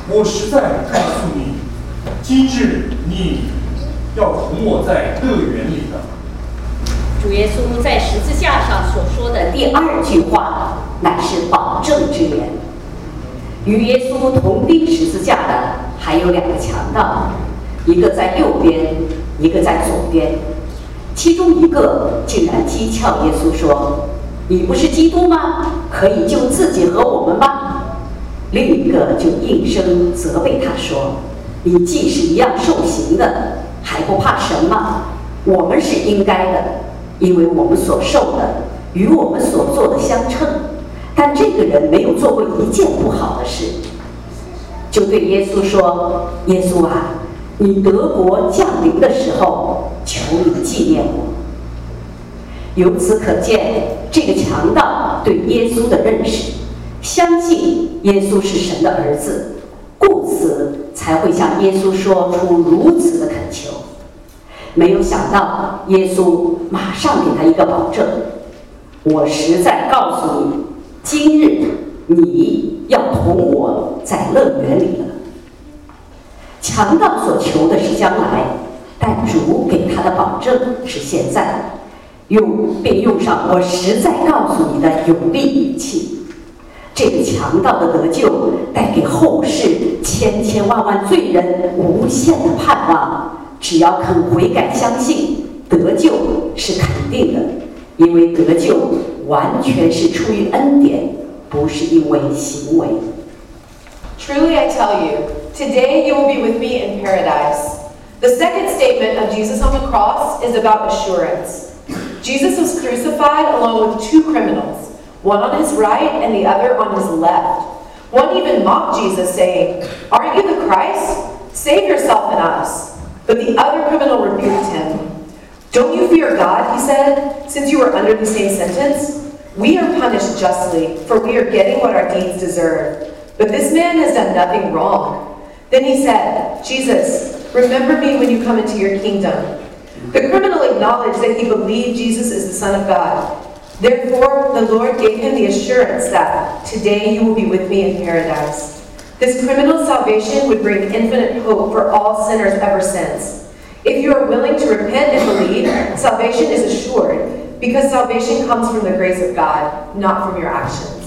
我实在告诉你，今日你要同我在乐园里了。 主耶稣在十字架上所说的第二句话，乃是保证之言。与耶稣同钉十字架的还有2个强盗，一个在右边，一个在左边。其中一个竟然讥诮耶稣说：“你不是基督吗？可以救自己和我们吗？”另一个就应声责备他说：“你既是一样受刑的，还不怕神吗？我们是应该的，因为我们所受的与我们所做的相称。但这个人没有做过一件不好的事。”就对耶稣说：“耶稣啊，你得国降临的时候，求你纪念我。”由此可见，这个强盗对耶稣的认识，相信耶稣是神的儿子，故此才会向耶稣说出如此的恳求。没有想到，耶稣马上给他一个保证：“我实在告诉你，今日你要同我在乐园里了。”强盗所求的是将来，但主给他的保证是现在，并用上“我实在告诉你”的有力语气。这个强盗的得救，带给后世千千万万罪人无限的盼望。只要肯悔改相信，得救是肯定的，因为得救完全是出于恩典，不是因为行为。 Truly I tell you, today you will be with me in paradise. The second statement of Jesus on the cross is about assurance. Jesus was crucified along with 2 criminals, one on his right and the other on his left. One even mocked Jesus, saying, "Aren't you the Christ? Save yourself and us." But the other criminal rebuked him. "Don't you fear God," he said, "since you are under the same sentence? We are punished justly, for we are getting what our deeds deserve. But this man has done nothing wrong." Then he said, "Jesus, remember me when you come into your kingdom." The criminal acknowledged that he believed Jesus is the Son of God. Therefore, the Lord gave him the assurance that today you will be with me in paradise. This criminal's salvation would bring infinite hope for all sinners ever since. If you are willing to repent and believe, salvation is assured, because salvation comes from the grace of God, not from your actions.